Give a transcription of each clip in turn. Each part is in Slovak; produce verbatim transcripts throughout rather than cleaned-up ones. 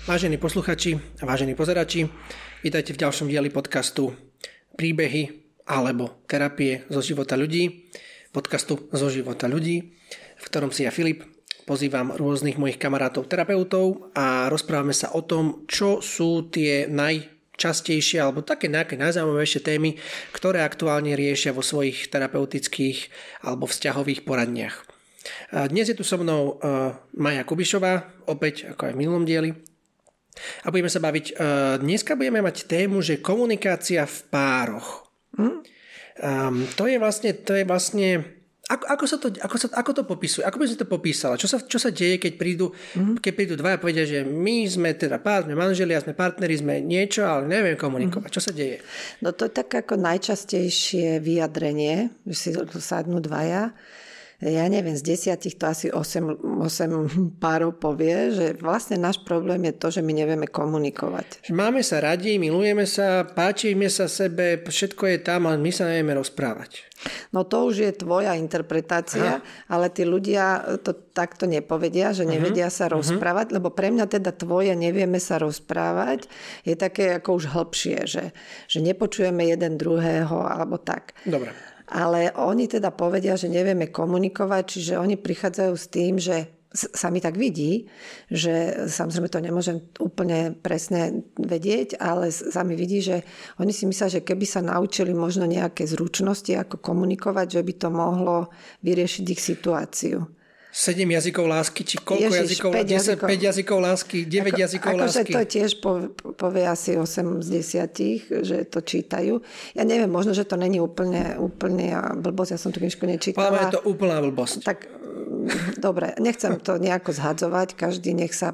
Vážení posluchači a vážení pozerači, vítajte v ďalšom dieli podcastu Príbehy alebo terapie zo života ľudí, podcastu zo života ľudí, v ktorom si ja, Filip, pozývam rôznych mojich kamarátov terapeutov a rozprávame sa o tom, čo sú tie najčastejšie alebo také nejaké najzaujímavejšie témy, ktoré aktuálne riešia vo svojich terapeutických alebo vzťahových poradniach. Dnes je tu so mnou Maja Kubišová, opäť ako aj v minulom dieli. A budeme sa baviť, dneska budeme mať tému, že komunikácia v pároch. Hm? Um, to je vlastne, to je vlastne ako, ako, sa to, ako, sa, ako to popisuje? Ako by si to popísala? Čo sa, čo sa deje, keď prídu, mm-hmm. keď prídu dvaja a povedia, že my sme teda pár, sme manželia, sme partneri, sme niečo, ale neviem komunikovať. Mm-hmm. Čo sa deje? No to je tak ako najčastejšie vyjadrenie, že si sadnú dvaja. Ja neviem, z desiatich to asi osem, osem párov povie, že vlastne náš problém je to, že my nevieme komunikovať. Máme sa radi, milujeme sa, páčime sa sebe, všetko je tam, ale my sa nevieme rozprávať. No to už je tvoja interpretácia, Aha. ale tí ľudia to takto nepovedia, že nevedia uh-huh. sa rozprávať, uh-huh. lebo pre mňa teda tvoje nevieme sa rozprávať je také ako už hlbšie, že, že nepočujeme jeden druhého alebo tak. Dobre. Ale oni teda povedia, že nevieme komunikovať, čiže oni prichádzajú s tým, že sa mi tak vidí, že samozrejme to nemôžem úplne presne vedieť, ale sa mi vidí, že oni si myslia, že keby sa naučili možno nejaké zručnosti, ako komunikovať, že by to mohlo vyriešiť ich situáciu. Sedem jazykov lásky, či koľko Ježiš, jazykov, päť jazykov. päť jazykov lásky, deväť ako, jazykov ako lásky. Akože to tiež povie asi osem z desiatich, že to čítajú. Ja neviem, možno, že to není úplne, úplne blbosť, ja som tú knižku nečítala. Ale je to úplná blbosť. Tak, dobre, nechcem to nejako zhadzovať, každý nech sa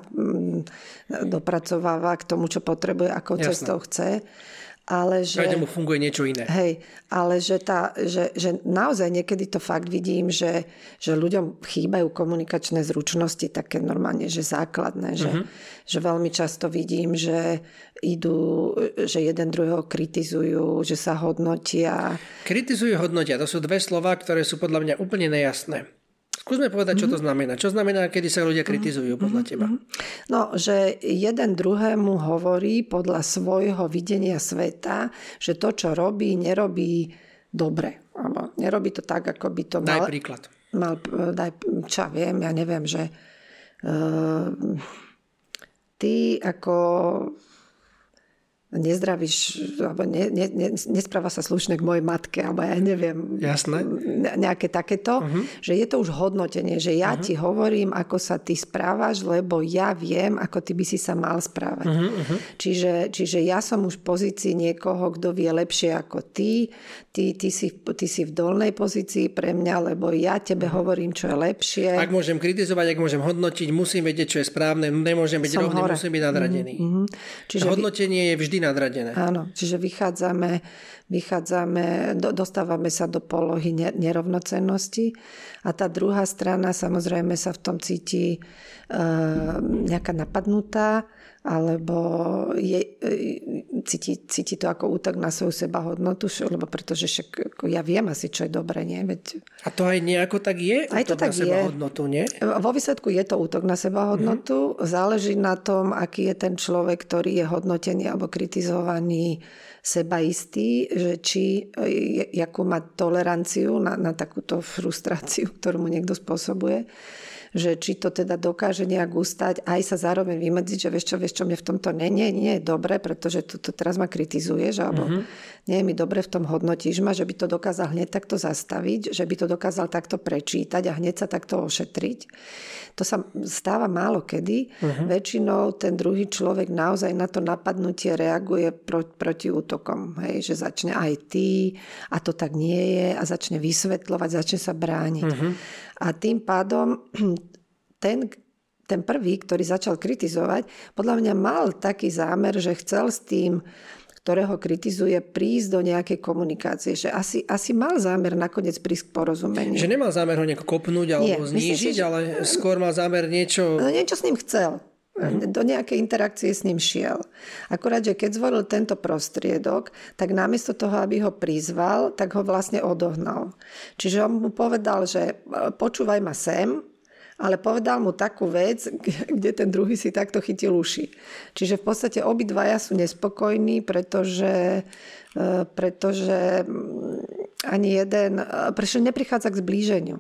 dopracováva k tomu, čo potrebuje, akou Jasné. cestou chce. Ale že, každému funguje niečo iné. Hej, ale že, tá, že, že naozaj niekedy to fakt vidím, že, že ľuďom chýbajú komunikačné zručnosti, také normálne, že základné. Že, uh-huh. že veľmi často vidím, že idú, že jeden druhého kritizujú, že sa hodnotia. Kritizujú, hodnotia. To sú dve slová, ktoré sú podľa mňa úplne nejasné. Skúsme povedať, čo to znamená. Čo znamená, kedy sa ľudia kritizujú podľa teba? No, že jeden druhému hovorí podľa svojho videnia sveta, že to, čo robí, nerobí dobre. Alebo nerobí to tak, ako by to mal... Daj príklad. Mal, daj, čo viem, ja neviem, že uh, ty ako... nezdravíš, alebo ne, ne, ne, nespráva sa slušne k mojej matke, alebo ja neviem, Jasné. nejaké takéto, uh-huh. že je to už hodnotenie, že ja uh-huh. ti hovorím, ako sa ty správaš, lebo ja viem, ako ty by si sa mal správať. Uh-huh. Čiže, čiže ja som už v pozícii niekoho, kto vie lepšie ako ty, ty, ty, si, ty si v dolnej pozícii pre mňa, lebo ja tebe uh-huh. hovorím, čo je lepšie. Ak môžem kritizovať, ak môžem hodnotiť, musím vedieť, čo je správne, nemôžem byť rovný, hore. Musím byť nadradený. Uh-huh. Čiže hodnotenie vy... je vždy nadradené. Áno, čiže vychádzame, vychádzame do, dostávame sa do polohy nerovnocennosti a tá druhá strana samozrejme sa v tom cíti e, nejaká napadnutá alebo je, e, cíti, cíti to ako útok na svoju sebahodnotu, lebo pretože však, ja viem asi, čo je dobre, nie? Veď... A to aj nejako tak je? Aj to tak na sebahodnotu, nie? Vo výsledku je to útok na sebahodnotu. Mm-hmm. Záleží na tom, aký je ten človek, ktorý je hodnotený alebo kritizovaný sebaistý, že či jakú má toleranciu na, na takúto frustráciu, ktorú mu niekto spôsobuje, že či to teda dokáže nejak ustať, aj sa zároveň vymedziť, že vieš čo, vieš čo, mne v tomto nie, nie, nie je dobre, pretože to, to teraz ma kritizuješ, alebo mm-hmm. nie je mi dobre v tom, hodnotíš ma, že by to dokázal hneď takto zastaviť, že by to dokázal takto prečítať a hneď sa takto ošetriť. To sa stáva málo kedy. Mm-hmm. Väčšinou ten druhý človek naozaj na to napadnutie reaguje pro, proti útokom. Hej, že začne aj ty a to tak nie je a začne vysvetľovať, začne sa brániť. Mm-hmm. A tým pádom ten, ten prvý, ktorý začal kritizovať, podľa mňa mal taký zámer, že chcel s tým, ktorého kritizuje, prísť do nejakej komunikácie. Že asi, asi mal zámer nakoniec prísť k porozumeniu. Že nemal zámer ho nejako kopnúť alebo Nie, znížiť, myslím, ale skôr mal zámer niečo... No, niečo s ním chcel. Do nejakej interakcie s ním šiel. Akurát, že keď zvolil tento prostriedok, tak namiesto toho, aby ho prizval, tak ho vlastne odohnal. Čiže on mu povedal, že počúvaj ma sem ale povedal mu takú vec, kde ten druhý si takto chytil uši. Čiže v podstate obidvaja sú nespokojní, pretože, pretože ani jeden, pretože neprichádza k zblíženiu.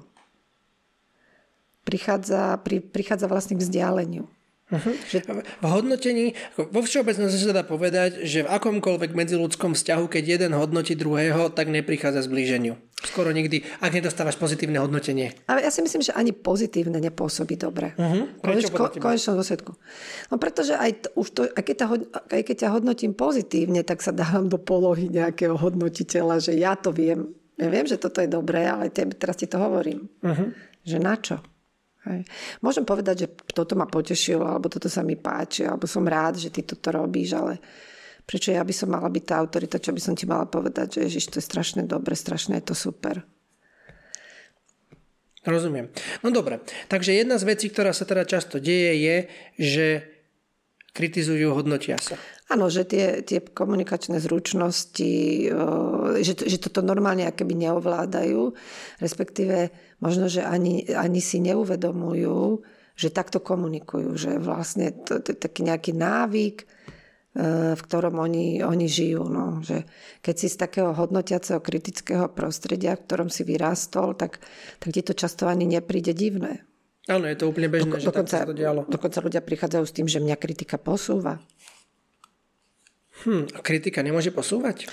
Prichádza, pri, prichádza vlastne k vzdialeniu. Uh-huh. Že v hodnotení, vo všeobecnosti sa dá povedať, že v akomkoľvek medziľudskom vzťahu, keď jeden hodnotí druhého, tak neprichádza zblíženiu. Skoro nikdy, ak nedostávaš pozitívne hodnotenie. Ale ja si myslím, že ani pozitívne nepôsobí dobre. Uh-huh. Prečo ko, konečnom dôsledku. No pretože aj, t- už to, aj, keď ťa, aj keď ťa hodnotím pozitívne, tak sa dávam do polohy nejakého hodnotiteľa, že ja to viem. Ja viem, že toto je dobré, ale te, teraz ti to hovorím. Uh-huh. Že na čo? Hej. Môžem povedať, že toto ma potešilo, alebo toto sa mi páči, alebo som rád, že ty toto robíš, ale prečo ja by som mala byť tá autorita, čo by som ti mala povedať, že Ježiš, to je strašne dobre, strašne je to super. Rozumiem. No dobre, takže jedna z vecí, ktorá sa teda často deje, je, že kritizujú, hodnotia sa. Áno, že tie, tie komunikačné zručnosti, že, že toto normálne akoby neovládajú, respektíve možno, že ani, ani si neuvedomujú, že takto komunikujú, že vlastne to je taký nejaký návyk, v ktorom oni, oni žijú. No. Že keď si z takého hodnotiaceho, kritického prostredia, v ktorom si vyrástol, tak, tak ti to často ani nepríde divné. Áno, je to úplne bežné, Doko, že dokonca, tak sa to dialo. Dokonca ľudia prichádzajú s tým, že mňa kritika posúva. Hm, a kritika nemôže posúvať?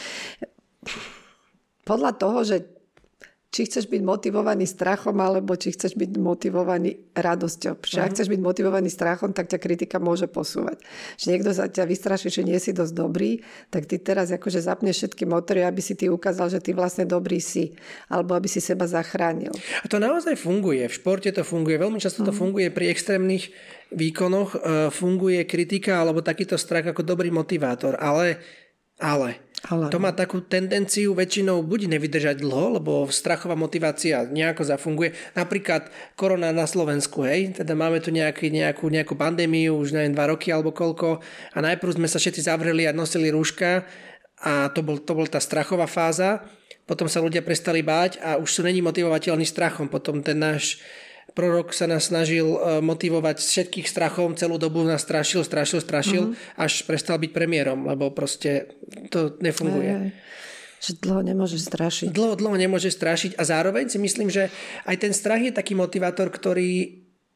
Podľa toho, že či chceš byť motivovaný strachom, alebo či chceš byť motivovaný radosťou. Čiže uh-huh. ak chceš byť motivovaný strachom, tak ťa kritika môže posúvať. Že niekto sa ťa vystraší, že nie si dosť dobrý, tak ty teraz akože zapneš všetky motory, aby si ty ukázal, že ty vlastne dobrý si. Alebo aby si seba zachránil. A to naozaj funguje. V športe to funguje. Veľmi často to uh-huh. funguje pri extrémnych výkonoch. Funguje kritika alebo takýto strach ako dobrý motivátor. Ale... ale Ale... To má takú tendenciu väčšinou buď nevydržať dlho, lebo strachová motivácia nejako zafunguje. Napríklad korona na Slovensku, hej, teda máme tu nejaký, nejakú, nejakú pandémiu, už neviem, dva roky alebo koľko a najprv sme sa všetci zavreli a nosili rúška a to bol, to bol tá strachová fáza. Potom sa ľudia prestali báť a už sú není motivovateľní strachom. Potom ten náš prorok sa nás snažil motivovať všetkých strachom, celú dobu nás strašil, strašil, strašil, mm-hmm. až prestal byť premiérom, lebo proste to nefunguje. Aj, že dlho nemôžeš strašiť. Dlho, dlho nemôžeš strašiť a zároveň si myslím, že aj ten strach je taký motivátor, ktorý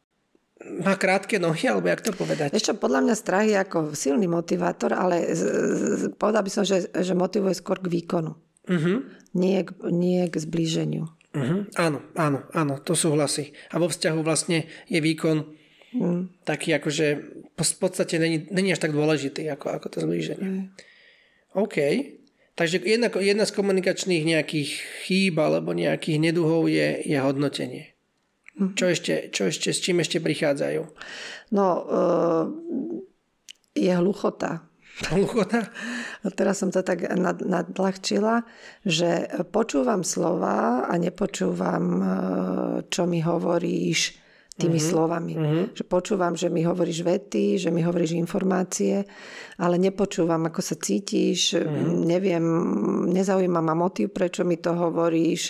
má krátke nohy, alebo jak to povedať? Ešte podľa mňa strach je ako silný motivátor, ale z, z, povedal by som, že, že motivuje skôr k výkonu. Mm-hmm. Nie, nie k zblíženiu. Uh-huh. Áno, áno, áno, to súhlasí. A vo vzťahu vlastne je výkon mm. taký akože v podstate není, není až tak dôležitý ako, ako to zblíženie. Mm. OK. Takže jedna, jedna z komunikačných nejakých chýb alebo nejakých neduhov je, je hodnotenie. Mm. Čo ešte, čo ešte, s čím ešte prichádzajú? No, uh, je hluchota. Hluchota? No teraz som to tak nad, nadľahčila, že počúvam slova a nepočúvam, čo mi hovoríš tými uh-huh. slovami. Uh-huh. Že počúvam, že mi hovoríš vety, že mi hovoríš informácie, ale nepočúvam, ako sa cítiš, uh-huh. neviem, nezaujíma ma motív, prečo mi to hovoríš.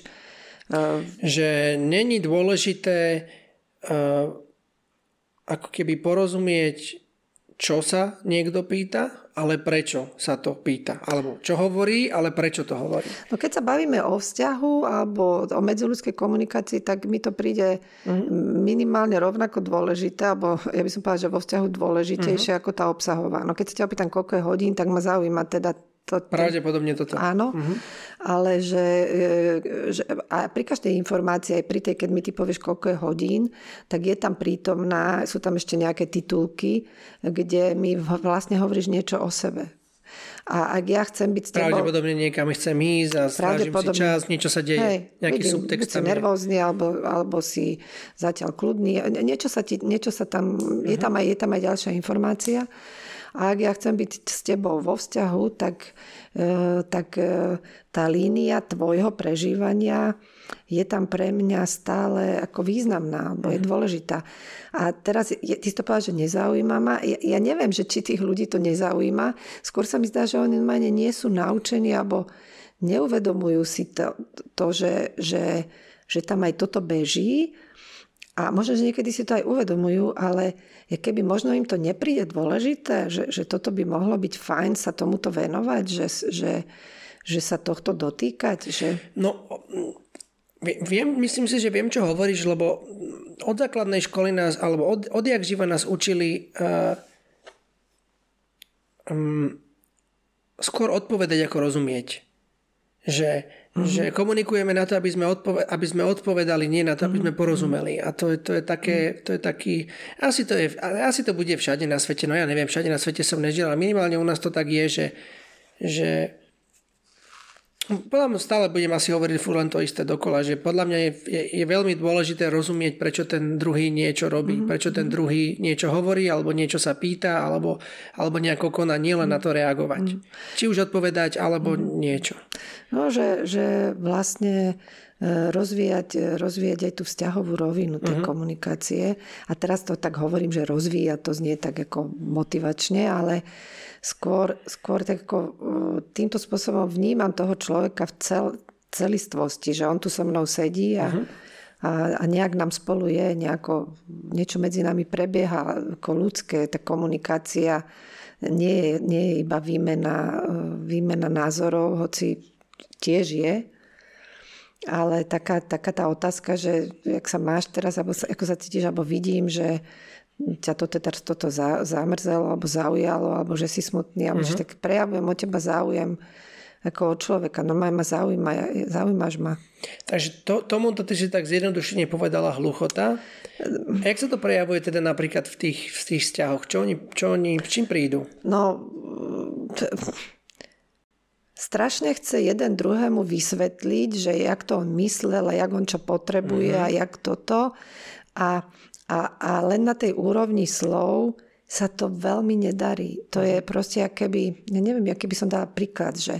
Že není dôležité uh, ako keby porozumieť, čo sa niekto pýta, ale prečo sa to pýta. Alebo čo hovorí, ale prečo to hovorí. No keď sa bavíme o vzťahu alebo o medziľudskej komunikácii, tak mi to príde uh-huh. minimálne rovnako dôležité, alebo ja by som povedala, že vo vzťahu dôležitejšie uh-huh. ako tá obsahová. No keď sa ťa opýtam, koľko je hodín, tak ma zaujíma teda to, pravdepodobne toto. Áno, uh-huh. ale že, že a pri každej informácii, aj pri tej, keď mi ty povieš, koľko je hodín, tak je tam prítomná, sú tam ešte nejaké titulky, kde mi vlastne hovoríš niečo o sebe. A ak ja chcem byť s tebou... Pravdepodobne niekam chcem ísť a strážim si čas, niečo sa deje, hej, nejaký vidím, subtext tam je. Nervózny, alebo, alebo si zatiaľ kľudný. Niečo sa, ti, niečo sa tam... Uh-huh. Je, tam aj, je tam aj ďalšia informácia. A ak ja chcem byť s tebou vo vzťahu, tak, e, tak e, tá línia tvojho prežívania je tam pre mňa stále ako významná, alebo je dôležitá. A teraz, je, ty si to povedal, že nezaujíma ma. Ja, ja neviem, že či tých ľudí to nezaujíma. Skôr sa mi zdá, že oni normálne nie sú naučení, alebo neuvedomujú si to, to že, že, že tam aj toto beží. a možno, že niekedy si to aj uvedomujú, ale keby možno im to nepríde dôležité, že, že toto by mohlo byť fajn sa tomuto venovať, že, že, že sa tohto dotýkať. Že... No, viem, myslím si, že viem, čo hovoríš, lebo od základnej školy nás, alebo od, odjak živa nás učili uh, um, skôr odpovedať, ako rozumieť. Že Mm-hmm. že komunikujeme na to, aby sme, odpove- aby sme odpovedali, nie na to, aby sme porozumeli. A to je, to je také, to je taký, asi to, je, asi to bude všade na svete, no ja neviem, všade na svete som nežil, ale minimálne u nás to tak je, že, že podľa mňa stále budem asi hovoriť furt len to isté dokola, že podľa mňa je, je, je veľmi dôležité rozumieť, prečo ten druhý niečo robí, mm-hmm. prečo ten druhý niečo hovorí, alebo niečo sa pýta, alebo, alebo nejako koná, nielen na to reagovať. Mm-hmm. Či už odpovedať, alebo mm-hmm. niečo. No, že, že vlastne rozvíjať, rozvíjať aj tú vzťahovú rovinu tej mm-hmm. komunikácie. A teraz to tak hovorím, že rozvíjať, to znie tak ako motivačne, ale skôr, skôr tak ako týmto spôsobom vnímam toho človeka v cel, celistvosti, že on tu so mnou sedí a, uh-huh. a, a nejak nám spolu je, nejako, niečo medzi nami prebieha ako ľudské, tá komunikácia nie je, nie je iba výmena, výmena názorov, hoci tiež je, ale taká, taká tá otázka, že jak sa máš teraz, alebo sa, ako sa cítiš, alebo vidím, že ťa to teda toto zamrzelo alebo zaujalo, alebo že si smutný, alebo uh-huh. že tak prejavujem od teba záujem ako od človeka. No ma zaujíma, zaujímaš ma. Takže to, tomuto ty si tak zjednodušene povedala hluchota. A jak sa to prejavuje teda napríklad v tých, v tých vzťahoch? Čo oni, čo oni, čím prídu? No, t- strašne chce jeden druhému vysvetliť, že jak to on myslel a jak on čo potrebuje uh-huh. a jak toto. A A, a len na tej úrovni slov sa to veľmi nedarí. To je proste, akéby, ja neviem, aký by som dala príklad, že...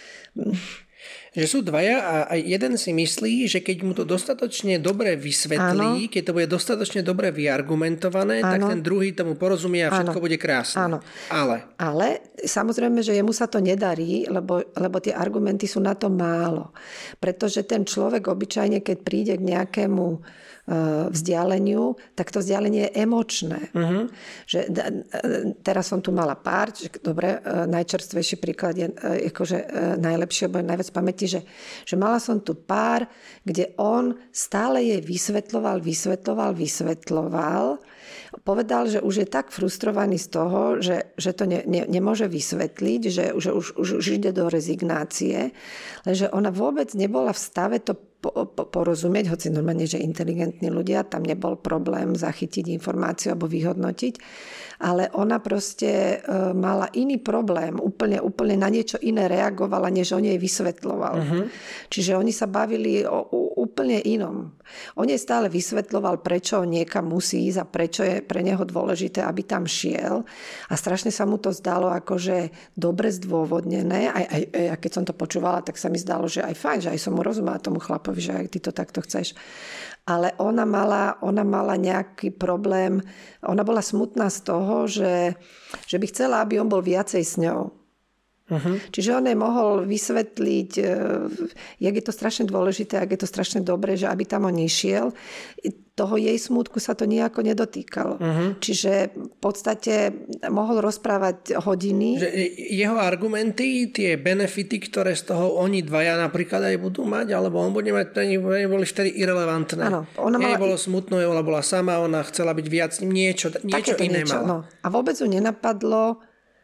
Že sú dvaja a jeden si myslí, že keď mu to dostatočne dobre vysvetlí, áno. keď to bude dostatočne dobre vyargumentované, áno. tak ten druhý tomu porozumie a všetko áno. bude krásne. Áno. Ale... Ale samozrejme, že jemu sa to nedarí, lebo, lebo tie argumenty sú na to málo. Pretože ten človek obyčajne, keď príde k nejakému vzdialeniu, tak to vzdialenie je emočné. Uh-huh. Že, teraz som tu mala pár, že, dobre, najčerstvejší príklad je akože, najlepšie, alebo najviac pamäti, že, že mala som tu pár, kde on stále jej vysvetloval, vysvetloval, vysvetloval. Povedal, že už je tak frustrovaný z toho, že, že to ne, ne, nemôže vysvetliť, že, že už, už, už ide do rezignácie, ale že ona vôbec nebola v stave to po, po, porozumieť, hoci normálne, že inteligentní ľudia, tam nebol problém zachytiť informáciu alebo vyhodnotiť, ale ona proste e, mala iný problém, úplne, úplne na niečo iné reagovala, než on jej vysvetloval. Uh-huh. Čiže oni sa bavili o, o úplne inom. On jej stále vysvetloval, prečo niekam musí ísť a prečo je pre neho dôležité, aby tam šiel. A strašne sa mu to zdalo akože dobre zdôvodnené. Aj, aj, aj keď som to počúvala, tak sa mi zdalo, že aj fajn, že aj som mu rozumela tomu chlapovi, že aj ty to takto chceš. Ale ona mala, ona mala nejaký problém. Ona bola smutná z toho, že, že by chcela, aby on bol viacej s ňou. Uh-huh. Čiže on jej mohol vysvetliť, jak je to strašne dôležité, jak je to strašne dobré, že aby tam on išiel. Toho jej smútku sa to nejako nedotýkalo. Uh-huh. Čiže v podstate mohol rozprávať hodiny. Že jeho argumenty, tie benefity, ktoré z toho oni dvaja napríklad aj budú mať, alebo on bude mať, boli vtedy irelevantné. Áno, ona mala... Jej bolo smutno, ona bola sama, ona chcela byť viac niečo, niečo iné niečo, mala. No. A vôbec ju nenapadlo,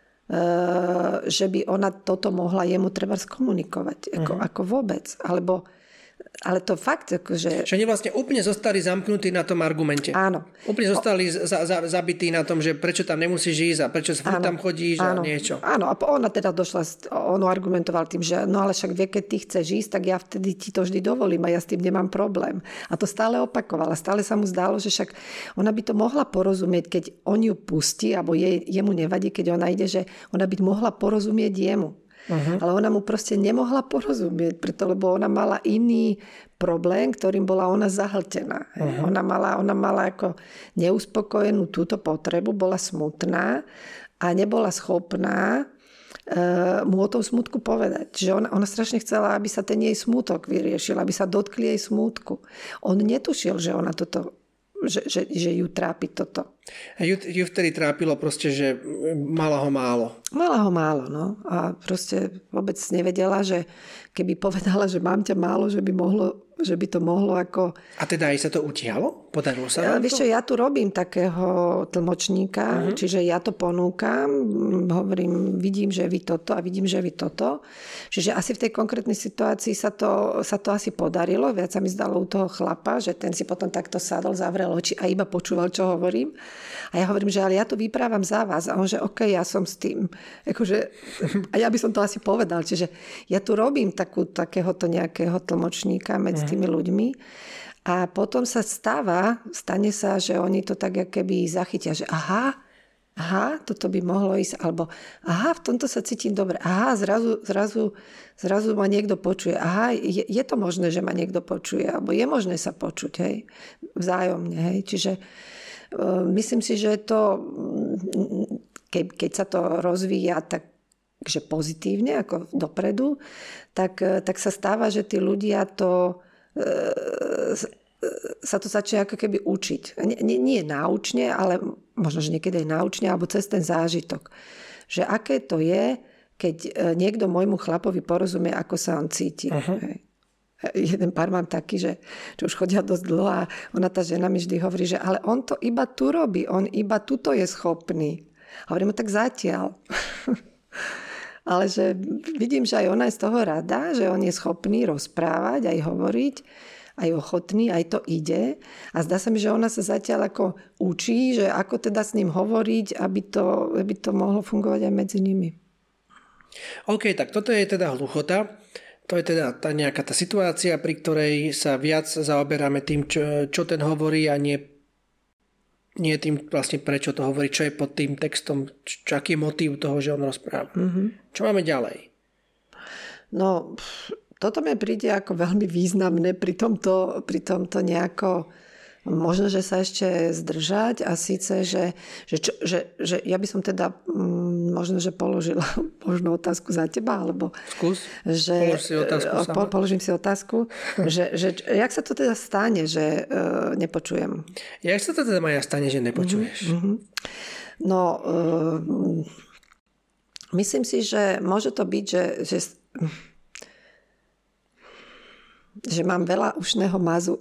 že by ona toto mohla jemu treba skomunikovať. Ako, uh-huh. ako vôbec. Alebo, ale to fakt, že... Že oni vlastne úplne zostali zamknutí na tom argumente. Áno. Úplne zostali o... za, za, zabití na tom, že prečo tam nemusíš ísť a prečo sa tam chodíš a niečo. Áno. A ona teda došla, on argumentoval tým, že no ale však vie, keď ty chceš ísť, tak ja vtedy ti to vždy dovolím a ja s tým nemám problém. A to stále opakovala. Stále sa mu zdalo, že však ona by to mohla porozumieť, keď on ju pustí, alebo jej, jemu nevadí, keď ona ide, že ona by mohla porozumieť jemu. Uh-huh. Ale ona mu proste nemohla porozumieť, preto, lebo ona mala iný problém, ktorým bola ona zahltená. Uh-huh. Ona mala, ona mala ako neuspokojenú túto potrebu, bola smutná a nebola schopná uh, mu o tom smutku povedať. Že ona, ona strašne chcela, aby sa ten jej smútok vyriešil, aby sa dotkli jej smútku. On netušil, že ona toto že, že, že ju trápi toto. Ju, ju vtedy trápilo proste, že mala ho málo. Mala ho málo, no. A proste vôbec nevedela, že keby povedala, že mám ťa málo, že by mohlo, že by to mohlo ako... A teda aj sa to utiahlo? Podarilo sa vám to? Vieš čo, ja tu robím takého tlmočníka, uh-huh. čiže ja to ponúkam, hovorím, vidím, že vy toto a vidím, že vy toto. Čiže asi v tej konkrétnej situácii sa to, sa to asi podarilo. Viac sa mi zdalo u toho chlapa, že ten si potom takto sadol, zavrel oči a iba počúval, čo hovorím. A ja hovorím, že ale ja to vyprávam za vás. A on, že OK, ja som s tým. Akože, a ja by som to asi povedal. Čiže ja tu robím takú, takéhoto nejakého tlmočníka medzi tými ľuďmi. A potom sa stáva, stane sa, že oni to tak keby zachytia, že aha, aha, toto by mohlo ísť, alebo aha, v tomto sa cítim dobre, aha, zrazu, zrazu, zrazu ma niekto počuje, aha, je, je to možné, že ma niekto počuje, alebo je možné sa počuť, hej, vzájomne, hej, čiže uh, myslím si, že to, ke, keď sa to rozvíja tak, že pozitívne, ako dopredu, tak, tak sa stáva, že tí ľudia to sa to začne ako keby učiť. Nie, nie, nie náučne, ale možno, že niekedy aj náučne, alebo cez ten zážitok. Že aké to je, keď niekto môjmu chlapovi porozumie, ako sa on cíti. Uh-huh. Jeden pár mám taký, že, že už chodia dosť dlho a ona, tá žena mi vždy hovorí, že ale on to iba tu robí, on iba tuto je schopný. A hovorím, tak zatiaľ. Ale že vidím, že aj ona je z toho rada, že on je schopný rozprávať, aj hovoriť, aj ochotný, aj to ide. A zdá sa mi, že ona sa zatiaľ ako učí, že ako teda s ním hovoriť, aby to, aby to mohlo fungovať aj medzi nimi. OK, tak toto je teda hluchota. To je teda tá nejaká tá situácia, pri ktorej sa viac zaoberáme tým, čo, čo ten hovorí a nie Nie tým vlastne prečo to hovorí, čo je pod tým textom, čo, aký je motív toho, že on rozpráva. Mm-hmm. Čo máme ďalej? No, toto mi príde ako veľmi významné pri tomto, pri tomto nejako, možno, že sa ešte zdržať a síce, že, že, čo, že, že ja by som teda možno, že položila možno otázku za teba, alebo... Skús, že, polož si otázku po, položím si otázku, že, že jak sa to teda stane, že uh, nepočujem? Jak sa to teda Maja stane, že nepočuješ? Mm-hmm. No, uh, myslím si, že môže to byť, že, že, že mám veľa ušného mazu.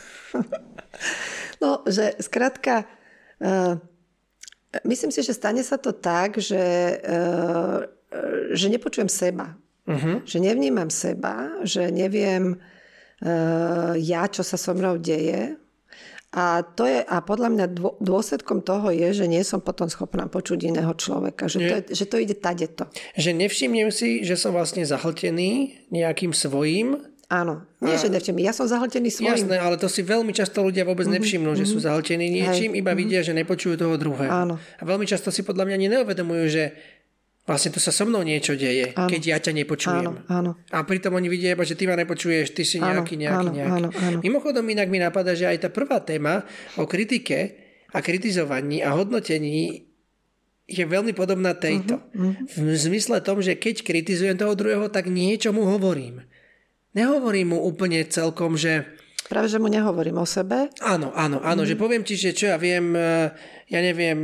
No, že skrátka, uh, myslím si, že stane sa to tak, že, uh, že nepočujem seba. Uh-huh. Že nevnímam seba, že neviem uh, ja, čo sa so mnou deje. A, to je, a podľa mňa dô, dôsledkom toho je, že nie som potom schopná počuť iného človeka. Že to, je, že to ide tadeto. Že nevšimnem si, že som vlastne zahltený nejakým svojím. Áno, nie, že nevšimnem. Ja som zahltený svojím. Jasné, ale to si veľmi často ľudia vôbec mm-hmm. nevšimnú, že mm-hmm. sú zahltení niečím, Hej. iba mm-hmm. vidia, že nepočujú toho druhého. Áno. A veľmi často si podľa mňa ani neuvedomujú, že vlastne tu sa so mnou niečo deje, áno. keď ja ťa nepočujem. Áno, áno. A pritom oni vidia, že ty ma nepočuješ, ty si nejaký, nejaký, áno, nejaký. Áno, áno. Mimochodom inak mi napadá, že aj tá prvá téma o kritike a kritizovaní a hodnotení je veľmi podobná tejto. Uh-huh, uh-huh. V zmysle tom, že keď kritizujem toho druhého, tak niečo mu hovorím. Nehovorím mu úplne celkom, že... Práve, že mu nehovorím o sebe. Áno, áno, áno, mm. že poviem ti, že čo ja viem, ja neviem,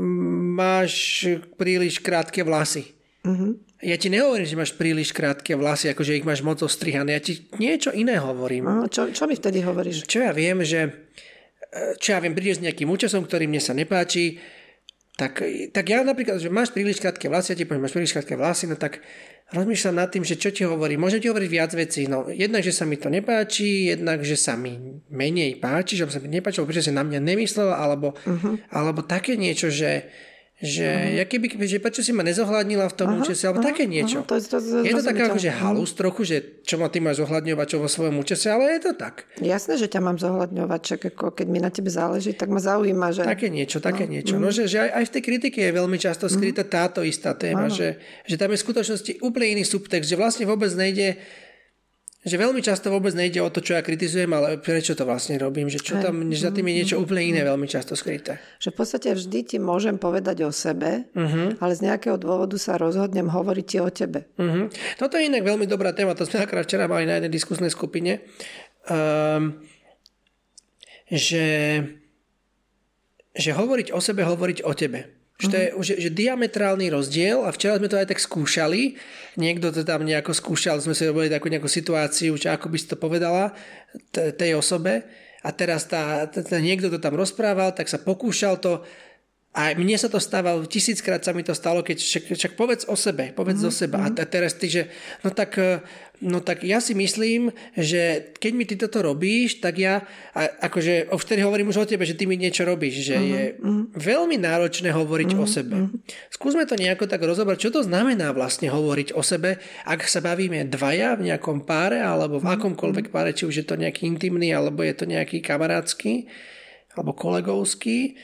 máš príliš krátke vlasy. Mm-hmm. Ja ti nehovorím, že máš príliš krátke vlasy, akože ich máš moc ostrihané. Ja ti niečo iné hovorím. No, čo, čo mi vtedy hovoríš? Čo ja viem, že... Čo ja viem, prídeš s nejakým účasom, ktorý mne sa nepáči, tak, tak ja napríklad, že máš príliš krátke vlasy, ja ti poviem, máš príliš krátke vlasy, no tak... Rozmýšľam nad tým, že čo ti hovorí. Môžem ti hovoriť viac vecí. No, jednak, že sa mi to nepáči, jednak, že sa mi menej páči, že sa mi nepáčilo, prečo si na mňa nemyslela, alebo, uh-huh. alebo také niečo, že, že, uh-huh. ja keby, že prečo si ma nezohľadnila v tom uh-huh. účese, alebo uh-huh. také niečo. Uh-huh. To, to, to, je to taká akože halus trochu, že čo ma ty máš zohľadňovať čo vo svojom účese, ale je to tak. Jasné, že ťa mám zohľadňovať, čak ako keď mi na tebe záleží, tak ma zaujíma, že... Také niečo, také no. niečo. No, že, že aj, aj v tej kritike je veľmi často skrytá uh-huh. táto istá téma, že, že tam je v skutočnosti úplne iný subtext, že vlastne vôbec nejde... Že veľmi často vôbec nejde o to, čo ja kritizujem, ale prečo to vlastne robím, že čo tam, že za tým je niečo úplne iné veľmi často skryté. Že v podstate vždy ti môžem povedať o sebe, uh-huh. ale z nejakého dôvodu sa rozhodnem hovoriť ti o tebe. Uh-huh. Toto je inak veľmi dobrá téma, to sme akorát včera mali na jednej diskusnej skupine, um, že že hovoriť o sebe, hovoriť o tebe. Že to je že, že diametrálny rozdiel a včera sme to aj tak skúšali. Niekto to tam nejako skúšal, sme si robili takú nejakú situáciu, že ako by si to povedala t- tej osobe a teraz tá, t- t- niekto to tam rozprával, tak sa pokúšal to a mne sa to stávalo, tisíckrát sa mi to stalo, keď však, však povedz o sebe, povedz mm-hmm. o seba. A teraz ty, že no tak, no tak ja si myslím, že keď mi ty toto robíš, tak ja, a akože vtedy hovorím už o tebe, že ty mi niečo robíš, že mm-hmm. je veľmi náročné hovoriť mm-hmm. o sebe. Skúsme to nejako tak rozobrať, čo to znamená vlastne hovoriť o sebe, ak sa bavíme dvaja v nejakom páre, alebo v akomkoľvek páre, či už je to nejaký intimný, alebo je to nejaký kamarátsky, alebo kolegovský,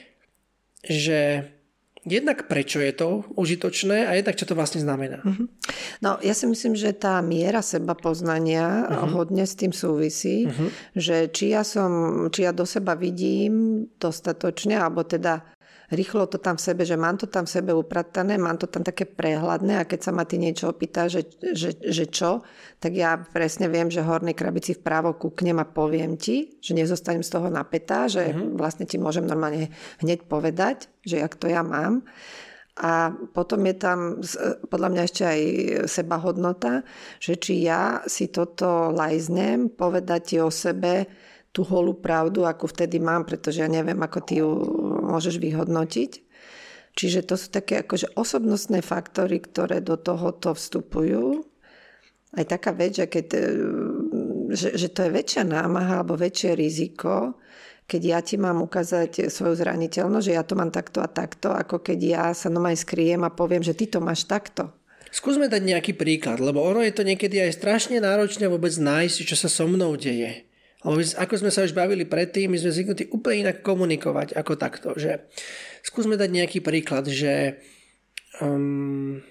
že jednak prečo je to užitočné a jednak čo to vlastne znamená. Uh-huh. No ja si myslím, že tá miera seba poznania uh-huh. hodne s tým súvisí, uh-huh. že či ja som, či ja do seba vidím dostatočne, alebo teda rýchlo to tam v sebe, že mám to tam v sebe upratané, mám to tam také prehľadné a keď sa ma ty niečo opýta, že, že, že čo, tak ja presne viem, že hornej krabici vpravo kúknem a poviem ti, že nezostanem z toho napätá, že uh-huh. vlastne ti môžem normálne hneď povedať, že jak to ja mám. A potom je tam podľa mňa ešte aj sebahodnota, že či ja si toto lajznem, povedať ti o sebe tú holú pravdu, akú vtedy mám, pretože ja neviem, ako ty ju môžeš vyhodnotiť. Čiže to sú také akože osobnostné faktory, ktoré do tohoto vstupujú. Aj taká vec, že, keď, že, že to je väčšia námaha alebo väčšie riziko, keď ja ti mám ukázať svoju zraniteľnosť, že ja to mám takto a takto, ako keď ja sa normálne skriem a poviem, že ty to máš takto. Skúsme dať nejaký príklad, lebo ono je to niekedy aj strašne náročné vôbec nájsť, čo sa so mnou deje. Lebo ako sme sa už bavili predtým, my sme zvyknutí úplne inak komunikovať ako takto. Že skúsme dať nejaký príklad, že... Um...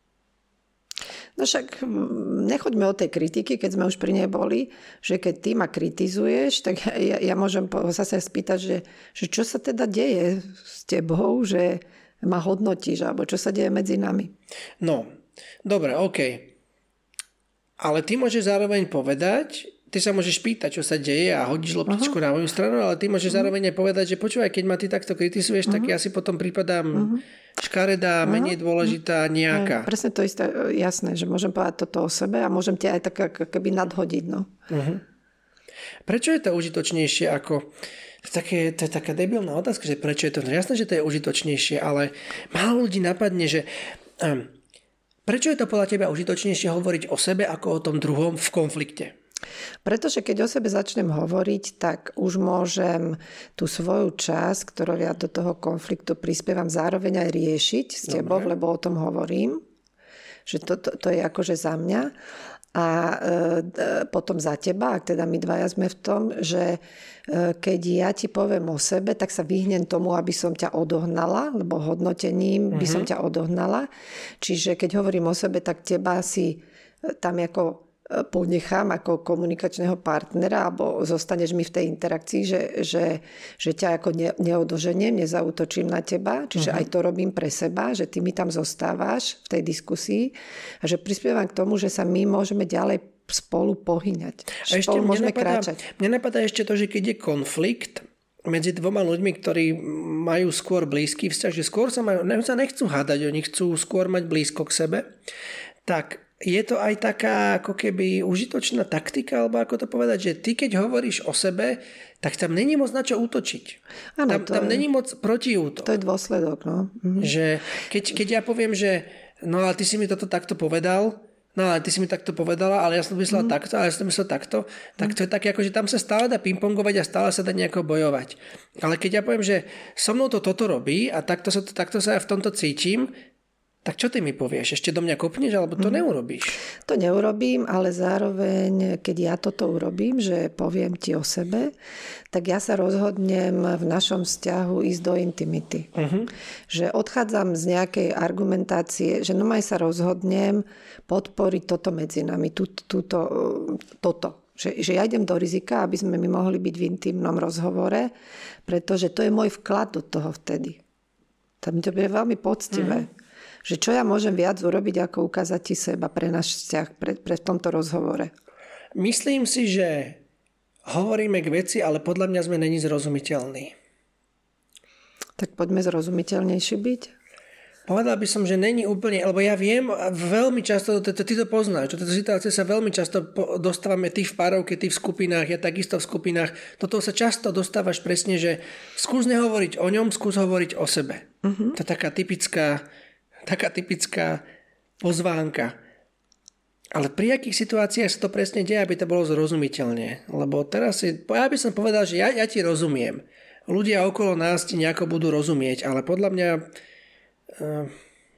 No však nechoďme od tej kritiky, keď sme už pri nej boli, že keď ty ma kritizuješ, tak ja, ja môžem sa sa spýtať, že, že čo sa teda deje s tebou, že ma hodnotíš, alebo čo sa deje medzi nami. No, dobre, OK. Ale ty môžeš zároveň povedať... Ty sa môžeš pýtať, čo sa deje a hodíš loptičku uh-huh. na moju stranu, ale ty môžeš uh-huh. zároveň povedať, že počúvaj, keď ma ty takto kritizuješ, uh-huh. tak ja si potom pripadám uh-huh. škaredá, uh-huh. menej dôležitá nejaká. Aj, presne to isté, jasné, že môžem povedať toto o sebe a môžem ťa aj tak keby nadhodiť. No. Uh-huh. Prečo je to užitočnejšie ako... Také, to je taká debilná otázka, že prečo je to... Jasné, že to je užitočnejšie, ale málo ľudí napadne, že... Um, prečo je to podľa teba užitočnejšie hovoriť o sebe ako o tom druhom v konflikte? Pretože keď o sebe začnem hovoriť, tak už môžem tú svoju časť, ktorú ja do toho konfliktu prispievam, zároveň aj riešiť s tebou, lebo o tom hovorím. Že to, to, to je akože za mňa. A e, potom za teba, ak teda my dvaja sme v tom, že e, keď ja ti poviem o sebe, tak sa vyhnem tomu, aby som ťa odohnala, lebo hodnotením by mm-hmm. som ťa odohnala. Čiže keď hovorím o sebe, tak teba si tam ako ponechám ako komunikačného partnera alebo zostaneš mi v tej interakcii, že, že, že ťa ako ne, neodoženiem, nezautočím na teba. Čiže uh-huh. aj to robím pre seba, že ty mi tam zostávaš v tej diskusii a že prispievam k tomu, že sa my môžeme ďalej spolu pohyňať. A ešte môžeme napadá, kráčať. Mne napadá ešte to, že keď je konflikt medzi dvoma ľuďmi, ktorí majú skôr blízky vzťah, že skôr sa, majú, sa nechcú hádať, oni chcú skôr mať blízko k sebe, tak je to aj taká ako keby užitočná taktika, alebo ako to povedať, že ty keď hovoríš o sebe, tak tam není moc na čo útočiť. Ano, tam tam je, není moc protiútok. To je dôsledok. No. Mhm. Že keď, keď ja poviem, že no ale ty si mi toto takto povedal, no ale ty si mi takto povedala, ale ja som to myslela mm. takto, ale ja som to myslela takto, tak to je také, ako že tam sa stále dá pingpongovať a stále sa dá nejako bojovať. Ale keď ja poviem, že so mnou to toto robí a takto sa, to, takto sa ja v tomto cítim, tak čo ty mi povieš? Ešte do mňa kopneš, alebo to mm. neurobíš? To neurobím, ale zároveň, keď ja toto urobím, že poviem ti o sebe, tak ja sa rozhodnem v našom vzťahu ísť do intimity. Uh-huh. Že odchádzam z nejakej argumentácie, že no aj sa rozhodnem podporiť toto medzi nami, tú, túto, toto. Že, že ja idem do rizika, aby sme my mohli byť v intimnom rozhovore, pretože to je môj vklad do toho vtedy. Tam to bude veľmi poctivé. Uh-huh. Že čo ja môžem viac urobiť, ako ukázať ti seba pre náš vzťah, pre, pre v tomto rozhovore. Myslím si, že hovoríme k veci, ale podľa mňa sme není zrozumiteľní. Tak poďme zrozumiteľnejší byť. Povedal by som, že není úplne, lebo ja viem, veľmi často, ty to poznáš, do tejto situácie sa veľmi často dostávame ty v párovke, ty v skupinách, ja takisto v skupinách. Do toho sa často dostávaš presne, že skús nehovoriť o ňom, skús hovoriť o sebe. Uh-huh. To je taká typická, taká typická pozvánka. Ale pri akých situáciách sa to presne deje, aby to bolo zrozumiteľne? Lebo teraz si, ja by som povedal, že ja, ja ti rozumiem. Ľudia okolo nás ti nejako budú rozumieť, ale podľa mňa Uh,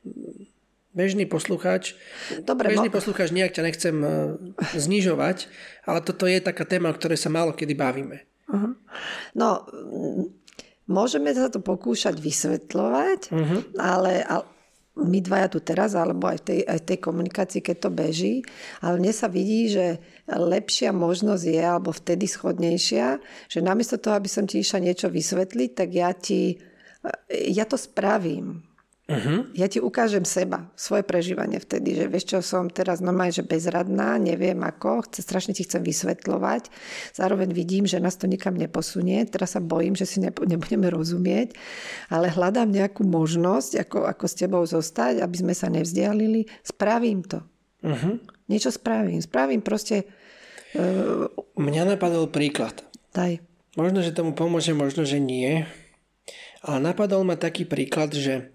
bežný poslucháč Dobre, bežný mo- poslucháč, nejak ťa nechcem uh, znižovať, ale toto je taká téma, o ktorej sa málo kedy bavíme. Uh-huh. No, môžeme sa to pokúšať vysvetľovať, uh-huh. ale, ale my dvaja tu teraz, alebo aj v tej, aj v tej komunikácii, keď to beží, ale mne sa vidí, že lepšia možnosť je, alebo vtedy schodnejšia, že namiesto toho, aby som ti išla niečo vysvetliť, tak ja ti ja to spravím. Uh-huh. Ja ti ukážem seba, svoje prežívanie vtedy, že vieš čo, som teraz normálne, že bezradná, neviem ako, chce, strašne ti chcem vysvetľovať, zároveň vidím, že nás to nikam neposunie, teraz sa bojím, že si nebudeme rozumieť, ale hľadám nejakú možnosť, ako, ako s tebou zostať, aby sme sa nevzdialili, spravím to. Uh-huh. Niečo spravím, spravím proste... Uh... Mňa napadol príklad. Daj. Možno, že tomu pomôže, možno, že nie, ale napadol ma taký príklad, že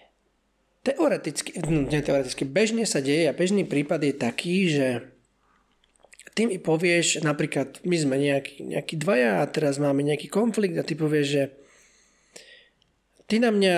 Teoreticky, no nie teoreticky, bežne sa deje a bežný prípad je taký, že ty mi povieš, napríklad my sme nejakí, nejakí dvaja a teraz máme nejaký konflikt a ty povieš, že ty na mňa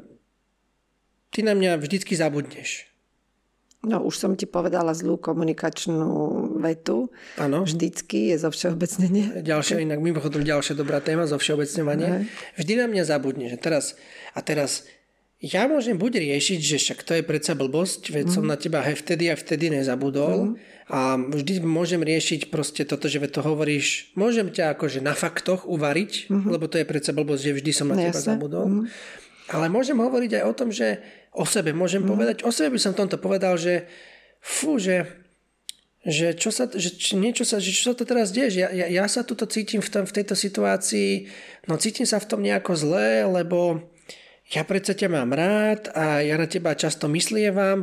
ty na mňa vždycky zabudneš. No už som ti povedala zlú komunikačnú vetu. Áno. Vždycky je zo všeobecnenia. Ďalšia, inak mimochodom ďalšia dobrá téma, zo všeobecňovania. Vždy na mňa zabudneš. A teraz, a teraz ja môžem buď riešiť, že však to je predsa blbosť, veď mm. som na teba hej, vtedy a vtedy nezabudol mm. a vždy môžem riešiť proste toto, že to hovoríš, môžem ťa akože na faktoch uvariť, mm. lebo to je predsa blbosť, že vždy som na teba Jasne. zabudol. Mm. Ale môžem hovoriť aj o tom, že o sebe môžem mm. povedať, o sebe by som tomto povedal, že fú, že, že, čo sa, že, či niečo sa, že čo sa to teraz deje, ja, ja, ja sa tuto cítim v, tom, v tejto situácii, no cítim sa v tom nejako zle, lebo ja predsa ťa mám rád a ja na teba často myslievam.